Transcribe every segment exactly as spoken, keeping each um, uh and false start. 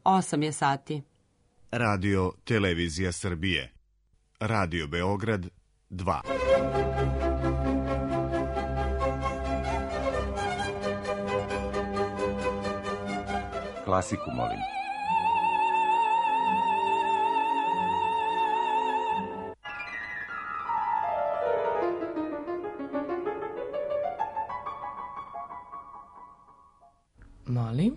osam je sati. Radio Televizija Srbije. Radio Beograd dva. Klasiku molim. Molim?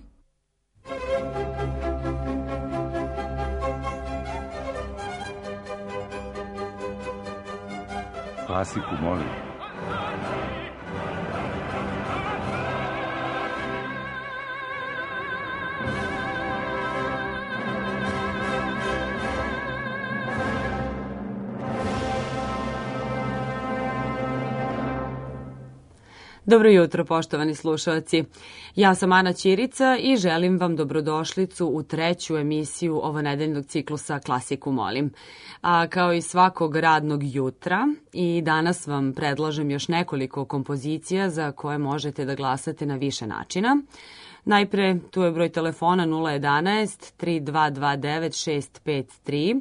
Klasiku molim. Dobro jutro, poštovani slušalci. Ja sam Ana Ćirica i želim vam dobrodošlicu u treću emisiju ovonedeljnog ciklusa Klasiku molim. A kao i svakog radnog jutra, i danas vam predlažem još nekoliko kompozicija za koje možete da glasate na više načina. Najpre, tu je broj telefona nula jedanaest tri dva dva devet šest pet tri,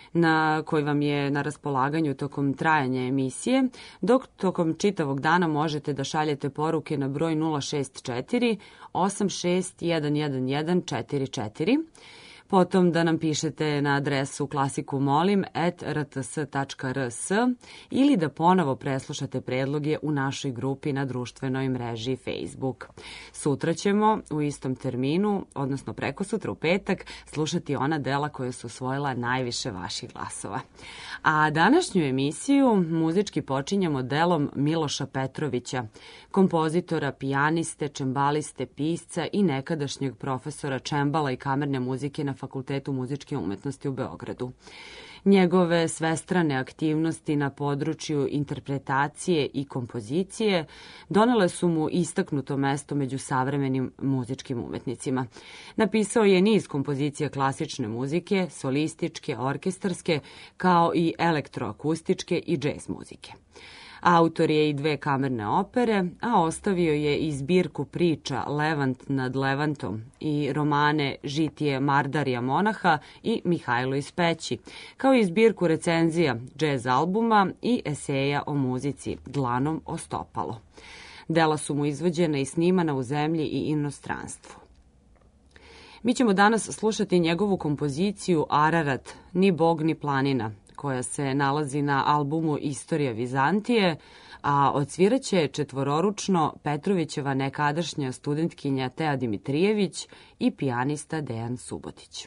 na koji vam je na raspolaganju tokom trajanja emisije, dok tokom čitavog dana možete da šaljete poruke na broj nula šest četiri osam šest jedan jedan jedan četiri četiri. Potom da nam pišete na adresu klasikumolim at r t s tačka r s ili da ponovo preslušate predloge u našoj grupi na društvenoj mreži Facebook. Sutra ćemo u istom terminu, odnosno preko sutra u petak, slušati ona dela koja su osvojila najviše vaših glasova. A današnju emisiju muzički počinjemo delom Miloša Petrovića, kompozitora, pijaniste, čembaliste, pisca i nekadašnjeg profesora čembala i kamerne muzike na Fakultetu muzičke umetnosti u Beogradu. Njegove svestrane aktivnosti na području interpretacije i kompozicije donele su mu istaknuto mesto među savremenim muzičkim umetnicima. Napisao je niz kompozicija klasične muzike, solističke, orkestarske, kao i elektroakustičke i džez muzike. Autor je i dve kamerne opere, a ostavio je i zbirku priča Levant nad Levantom i romane Žitije Mardarija monaha i Mihajlo iz Peći, kao i zbirku recenzija džez albuma i eseja o muzici Dlanom o stopalo. Dela su mu izvođena i snimana u zemlji i inostranstvu. Mi ćemo danas slušati njegovu kompoziciju Ararat, ni bog ni planina, koja se nalazi na albumu Istorija Vizantije, a odsviraće četvororučno Petrovićeva nekadašnja studentkinja Teja Dimitrijević i pijanista Dejan Subotić.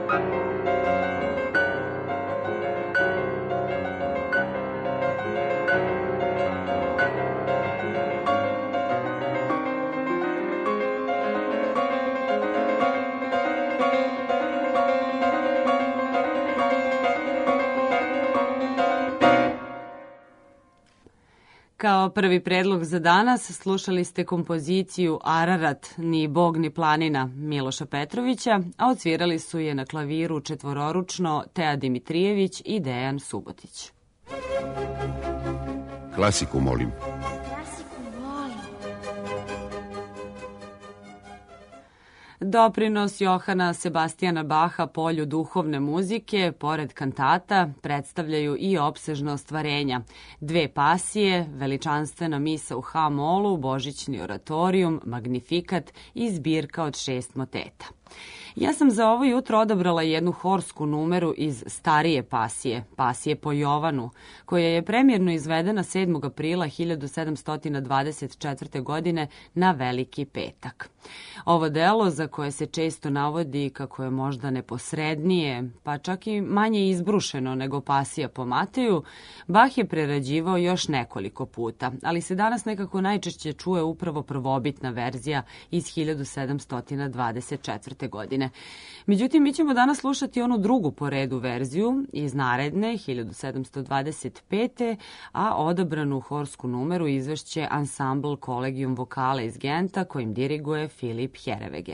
Kao prvi predlog za danas slušali ste kompoziciju Ararat, ni bog ni planina Miloša Petrovića, a odsvirali su je na klaviru četvororučno Teja Dimitrijević i Dejan Subotić. Klasiku molim. Doprinos Johana Sebastijana Baha polju duhovne muzike, pored kantata, predstavljaju i opsežna ostvarenja. Dve pasije, veličanstvena misa u Ha-molu, božićni oratorijum, magnifikat i zbirka od šest moteta. Ja sam za ovo jutro odabrala jednu horsku numeru iz starije pasije, pasije po Jovanu, koja je premjerno izvedena sedmog aprila hiljadu sedamsto dvadeset četvrte. godine na Veliki petak. Ovo delo, za koje se često navodi kako je možda neposrednije, pa čak i manje izbrušeno nego pasija po Mateju, Bach je prerađivao još nekoliko puta, ali se danas nekako najčešće čuje upravo prvobitna verzija iz hiljadu sedamsto dvadeset četvrte. godine. Međutim, mi ćemo danas slušati onu drugu po redu verziju iz naredne hiljadu sedamsto dvadeset pete. a odabranu horsku numeru izvešće ansambl Collegium Vocale iz Genta, kojim diriguje Filip Herevege.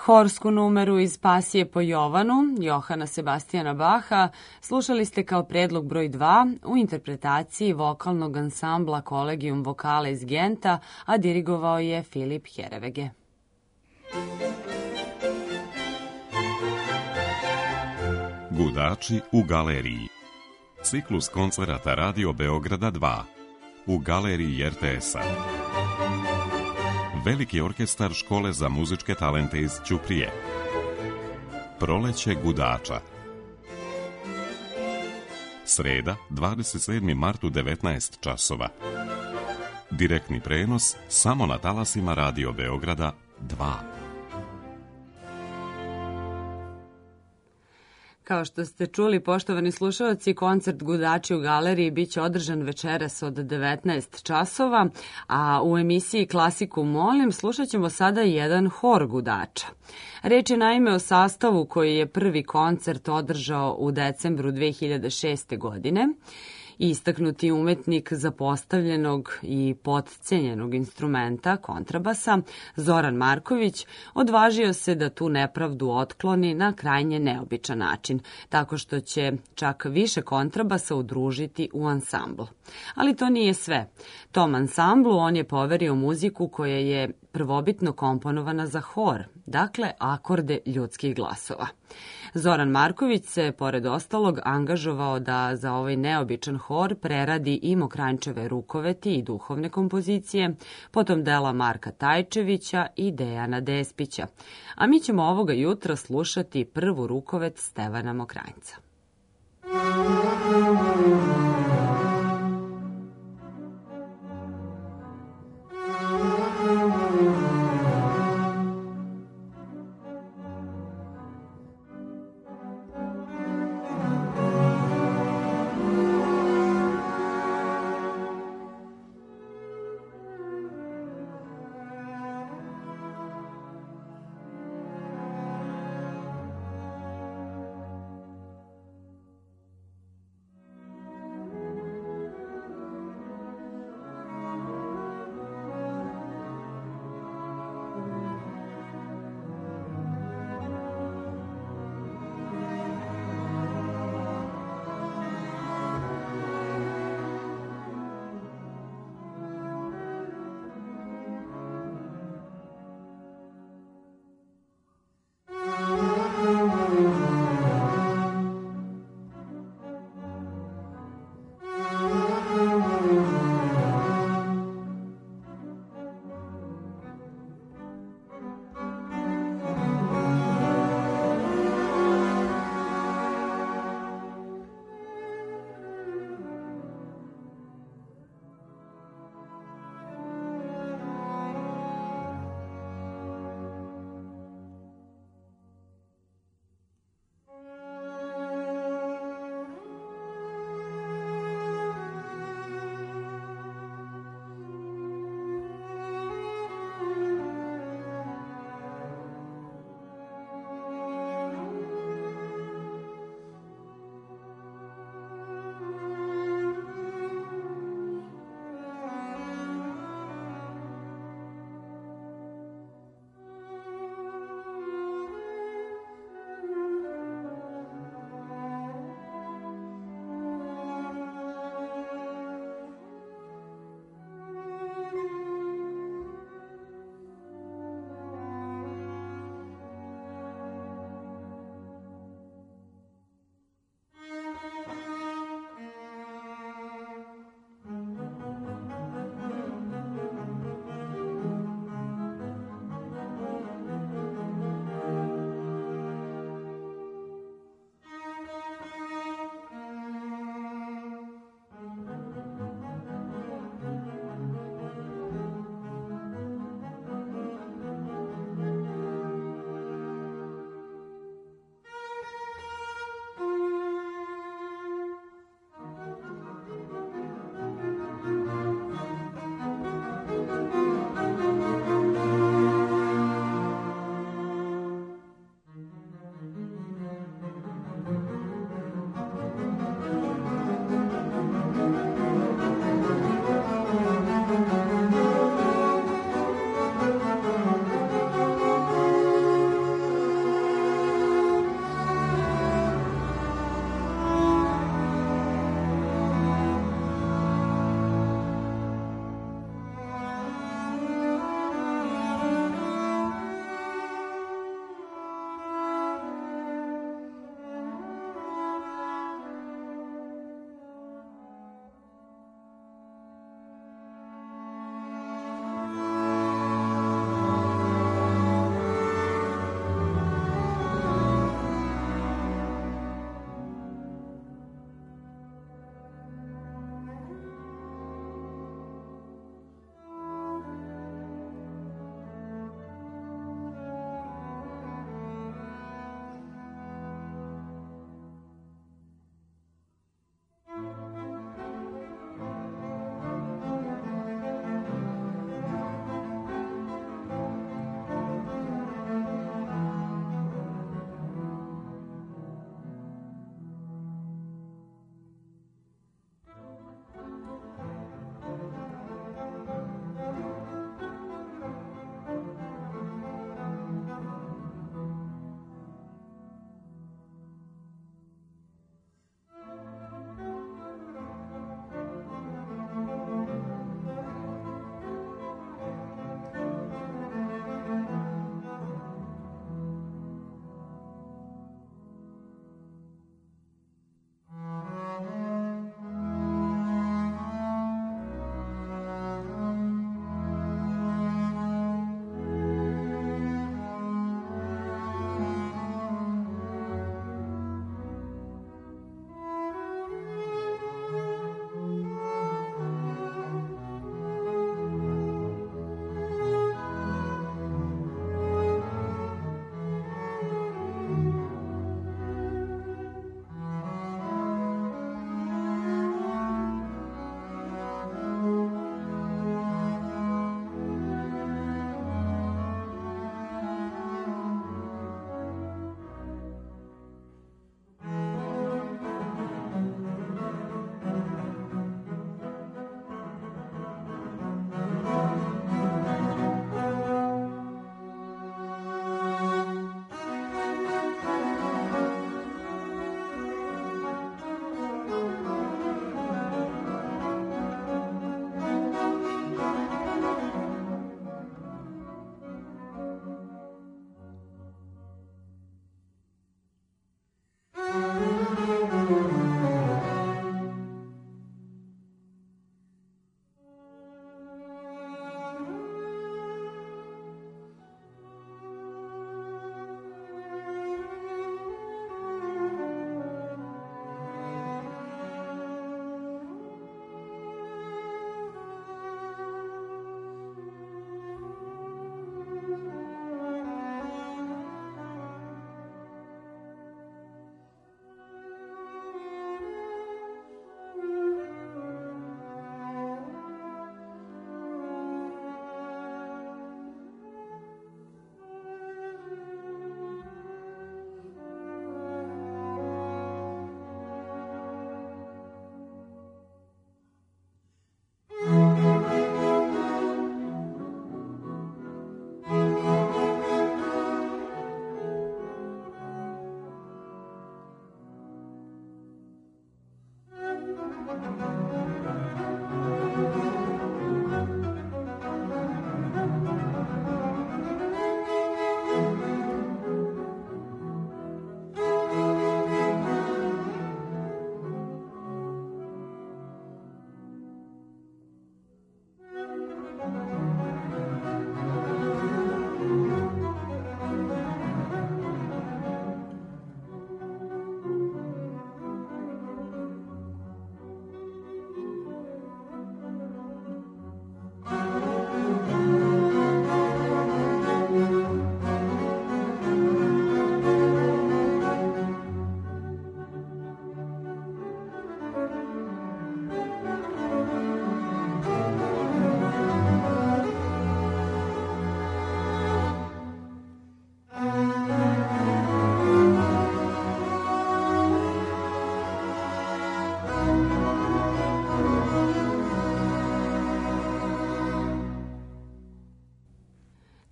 Horsku numeru iz Pasije po Jovanu, Johana Sebastijana Baha, slušali ste kao predlog broj dva u interpretaciji vokalnog ansambla Collegium Vocale iz Genta, a dirigovao je Filip Herevege. Gudači u galeriji. Ciklus koncerata Radio Beograda dva u galeriji er te es-a. Veliki orkestar Škole za muzičke talente iz Ćuprije. Proleće gudača. Sreda, dvadeset sedmi mart u devetnaest časova. Direktni prenos samo na talasima Radio Beograda dva. Kao što ste čuli, poštovani slušalci, koncert Gudači u galeriji biće održan večeras od devetnaest časova, a u emisiji Klasiku molim slušat ćemo sada jedan hor gudača. Reč je naime o sastavu koji je prvi koncert održao u decembru dve hiljade šeste. godine. Istaknuti umetnik zapostavljenog i potcenjenog instrumenta kontrabasa, Zoran Marković, odvažio se da tu nepravdu otkloni na krajnje neobičan način, tako što će čak više kontrabasa udružiti u ansambl. Ali to nije sve. Tom ansamblu on je poverio muziku koja je prvobitno komponovana za hor, dakle akorde ljudskih glasova. Zoran Marković se, pored ostalog, angažovao da za ovaj neobičan hor preradi i Mokranjčeve rukoveti i duhovne kompozicije, potom dela Marka Tajčevića i Dejana Despića. A mi ćemo ovoga jutra slušati prvu rukovet Stevana Mokranjca.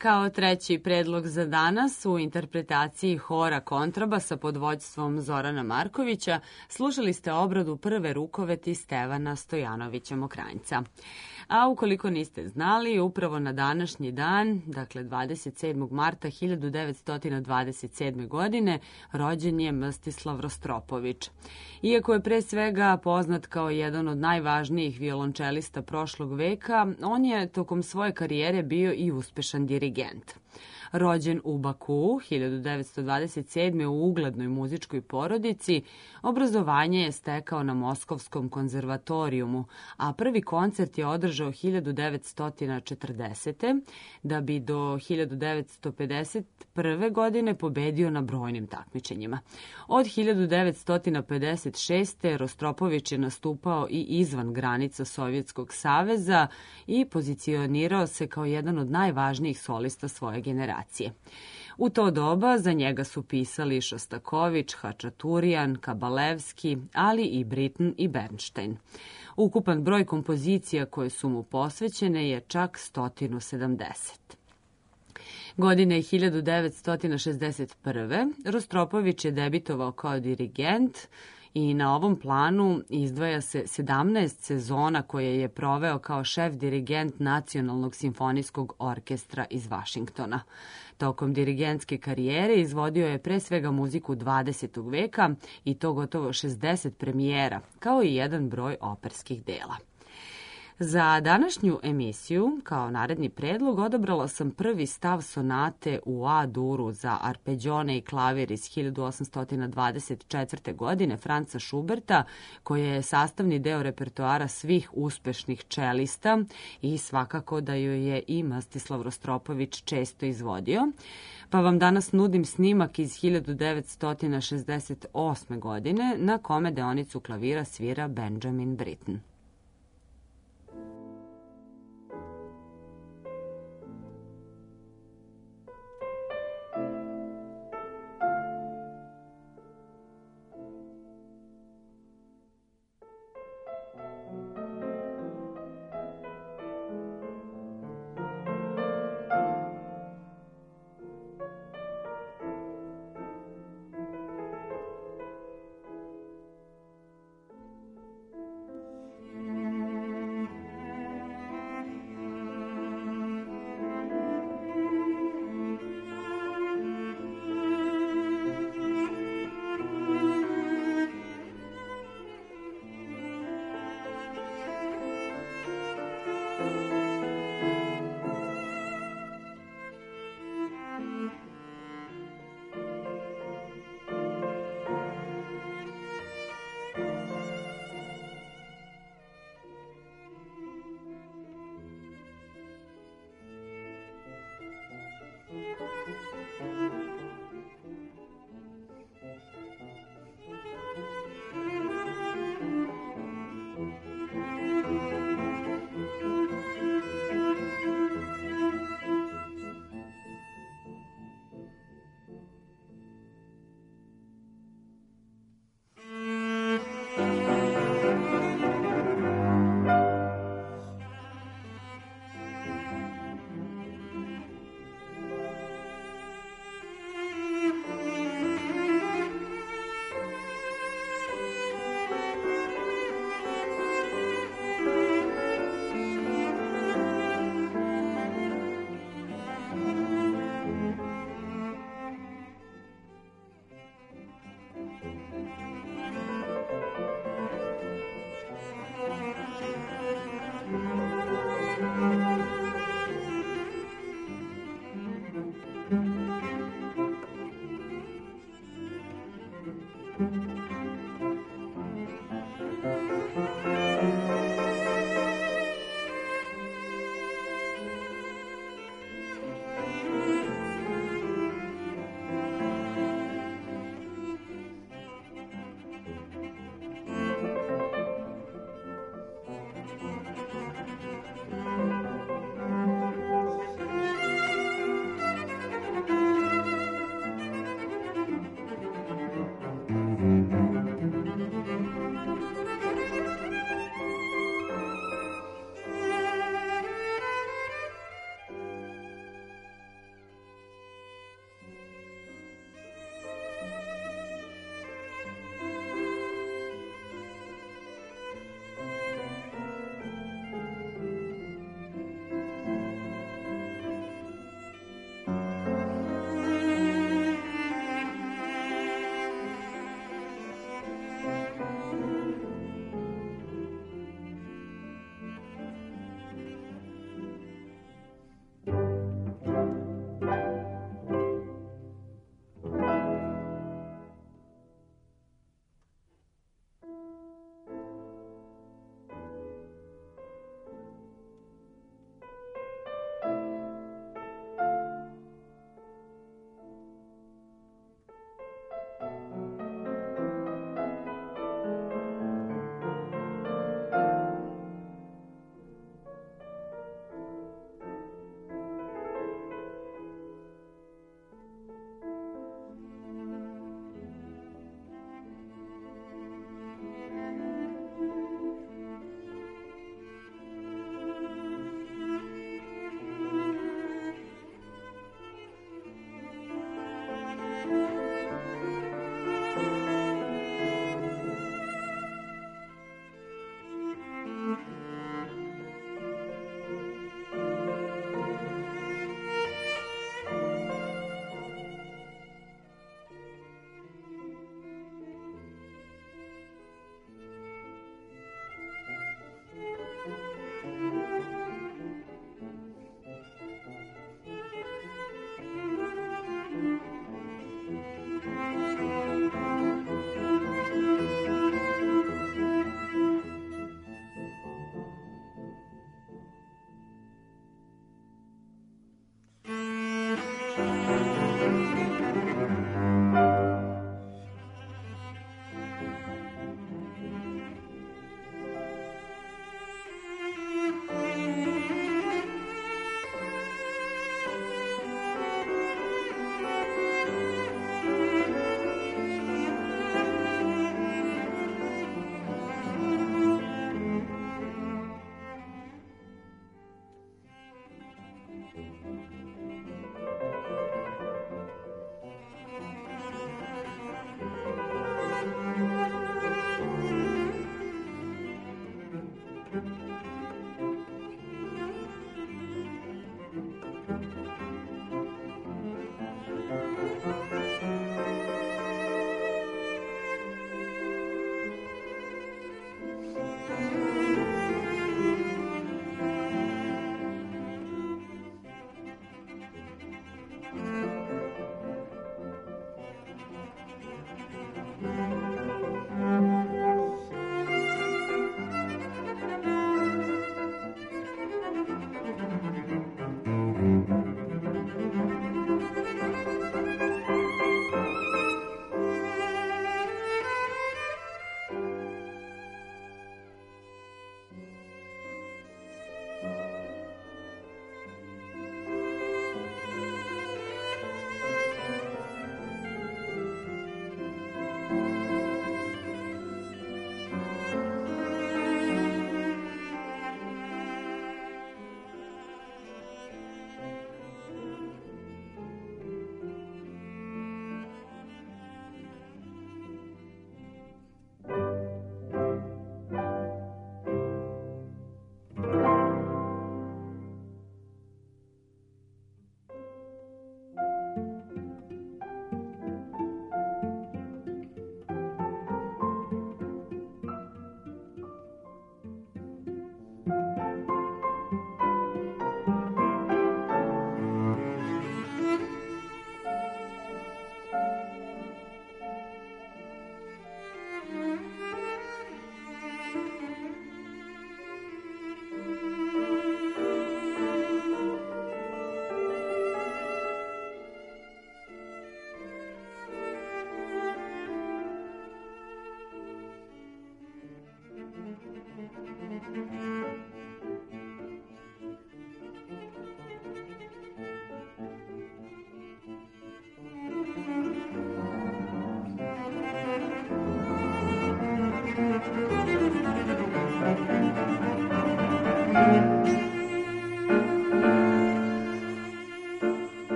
Kao treći predlog za danas u interpretaciji hora kontrabasa pod vođstvom Zorana Markovića slušali ste obradu prve rukoveti Stevana Stojanovića Mokranjca. A ukoliko niste znali, upravo na današnji dan, dakle dvadeset sedmog marta hiljadu devetsto dvadeset sedme. godine, rođen je Mstislav Rostropović. Iako je pre svega poznat kao jedan od najvažnijih violončelista prošlog veka, on je tokom svoje karijere bio i uspešan dirigent. Rođen u Bakuu hiljadu devetsto dvadeset sedme. u uglednoj muzičkoj porodici, obrazovanje je stekao na Moskovskom konzervatorijumu, a prvi koncert je održao hiljadu devetsto četrdesete. da bi do hiljadu devetsto pedeset prve. godine pobedio na brojnim takmičenjima. Od hiljadu devetsto pedeset šeste. Rostropović je nastupao i izvan granica Sovjetskog saveza i pozicionirao se kao jedan od najvažnijih solista svoje generacije. U to doba za njega su pisali Šostaković, Hačaturijan, Kabalevski, ali i Britten i Bernstein. Ukupan broj kompozicija koje su mu posvećene je čak sto sedamdeset. Godine hiljadu devetsto šezdeset prve. Rostropović je debitovao kao dirigent i na ovom planu izdvaja se sedamnaest sezona koje je proveo kao šef dirigent Nacionalnog simfonijskog orkestra iz Vašingtona. Tokom dirigentske karijere izvodio je pre svega muziku dvadesetog veka i to gotovo šezdeset premijera, kao i jedan broj operskih dela. Za današnju emisiju, kao naredni predlog, odabrala sam prvi stav sonate u A-duru za arpeđone i klavir iz hiljadu osamsto dvadeset četvrte. godine Franca Šuberta, koja je sastavni deo repertoara svih uspešnih čelista i svakako da joj je i Mstislav Rostropović često izvodio. Pa vam danas nudim snimak iz hiljadu devetsto šezdeset osme. godine na kome deonicu klavira svira Benjamin Britten.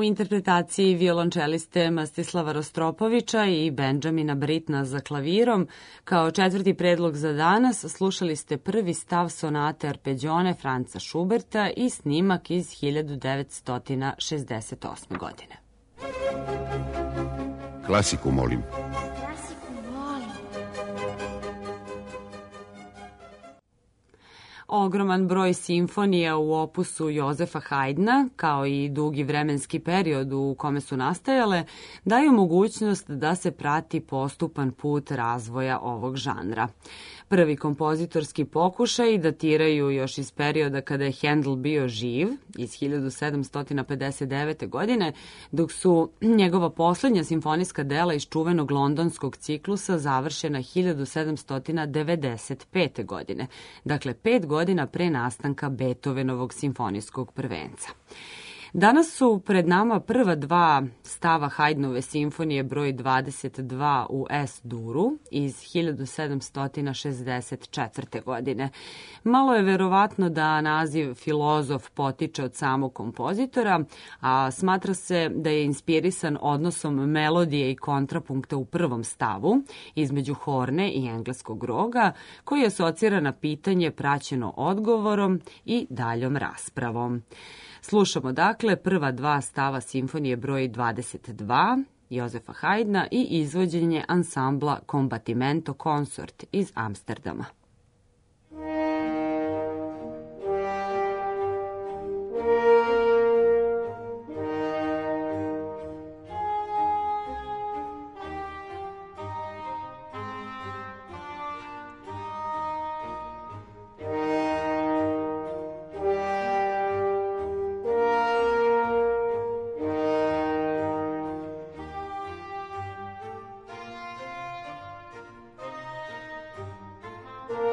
interpretaciji violončeliste Mstislava Rostropovića i Benjamina Britna za klavirom, kao četvrti predlog za danas slušali ste prvi stav sonate Arpeggione Franca Schuberta i snimak iz hiljadu devetsto šezdeset osme. godine. Klasiku molim. Ogroman broj simfonija u opusu Jozefa Haydna, kao i dugi vremenski period u kome su nastajale, daju mogućnost da se prati postupan put razvoja ovog žanra. Prvi kompozitorski pokušaj datiraju još iz perioda kada je Handel bio živ, iz hiljadu sedamsto pedeset devete. godine, dok su njegova poslednja simfonijska dela iz čuvenog londonskog ciklusa završena hiljadu sedamsto devedeset pete. godine, dakle pet godina pre nastanka Beethovenovog simfonijskog prvenca. Danas su pred nama prva dva stava Haydnove simfonije broj dvadeset dva u Es-duru iz hiljadu sedamsto šezdeset četvrte. godine. Malo je verovatno da naziv filozof potiče od samog kompozitora, a smatra se da je inspirisan odnosom melodije i kontrapunkta u prvom stavu između horne i engleskog roga, koji asocira na pitanje praćeno odgovorom i daljom raspravom. Slušamo dakle prva dva stava simfonije broj dvadeset dva Jozefa Haydna i izvođenje ansambla Combattimento Consort iz Amsterdama. Thank you.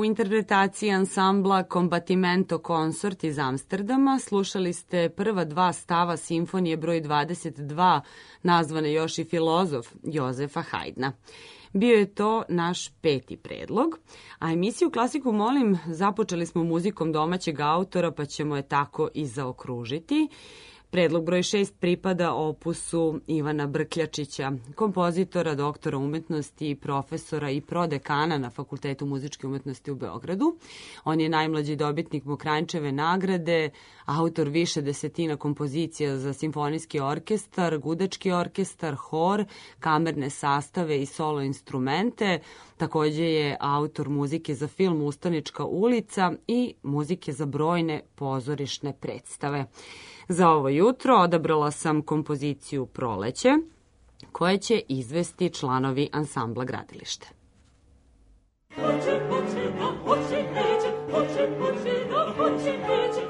U interpretaciji ansambla Combattimento Consort iz Amsterdama slušali ste prva dva stava simfonije broj dvadeset dva, nazvane još i filozof Jozefa Hajdna. Bio je to naš peti predlog, a emisiju Klasiku molim započeli smo muzikom domaćeg autora, pa ćemo je tako i zaokružiti. Predlog broj šest pripada opusu Ivana Brkljačića, kompozitora, doktora umetnosti, profesora i prodekana na Fakultetu muzičke umetnosti u Beogradu. On je najmlađi dobitnik Mokranjčeve nagrade, autor više desetina kompozicija za simfonijski orkestar, gudački orkestar, hor, kamerne sastave i solo instrumente. Takođe je autor muzike za film Ustanička ulica i muzike za brojne pozorišne predstave. Za ovo jutro odabrala sam kompoziciju Proleće, koje će izvesti članovi ansambla Gradilište. Hoće, hoće da, hoće, neće, hoće, hoće da, hoće, neće.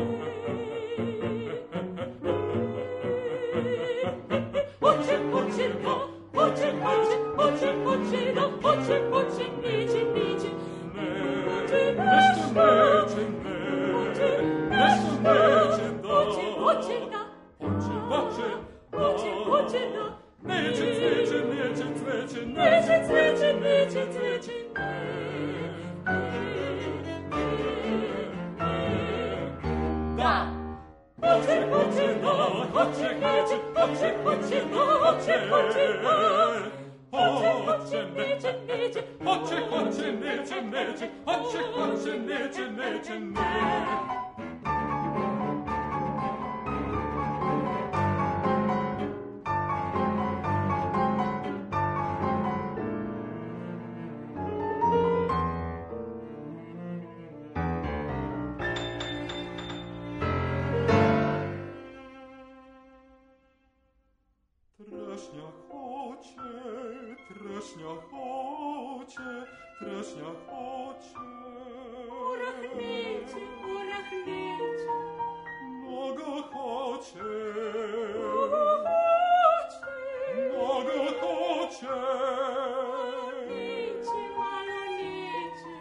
Hoće, hoće da, hoće, hoće, hoće, hoće da, hoće, hoće, neće, neće. Nešto neće, neće, nešto neće da. Hoće, da, hoće, hoće, hoće, hoće da. Neće cveće, neće cveće, neće cveće, neće cveće. Da, hoće, hoće da, hoće, neće, hoće, hoće da, hoće, hoće da. Hoće, neće, neće, hoće, hoće, neće, neće, hoće, hoće, neće, neće, neće. Trešnja hoće, trešnja hoće, trešnja hoće. Orah neće, orah neće. Mnogo hoće, mnogo hoće, mnogo hoće. Neće, malo neće.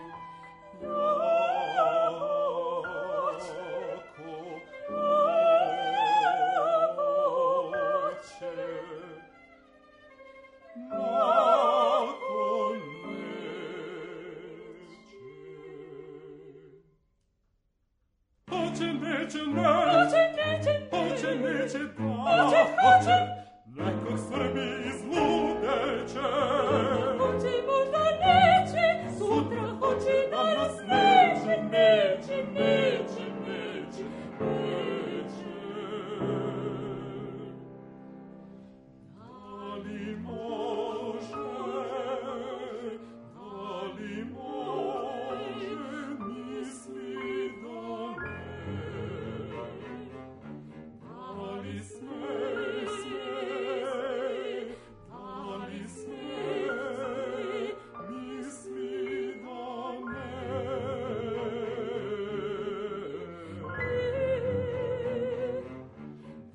Hoće, neće, hoće, neće, hoće, neće, hoće, hoće, nekog Srbi izludeće. Hoće, možda neće, sutra hoće, danas neće, neće, neće, neće, neće. Da li može, da li može, misli da ne. Da li sme, sme, da li sme, misli da ne.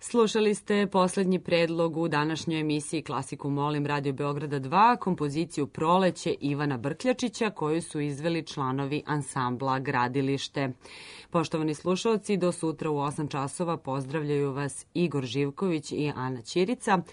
Slušali ste poslednji predlog u današnjoj emisiji Klasiku molim Radio Beograda dva, kompoziciju Proleće Ivana Brkljačića, koju su izveli članovi ansambla Gradilište. Poštovani slušalci, do sutra u osam časova pozdravljaju vas Igor Živković i Ana Ćirica.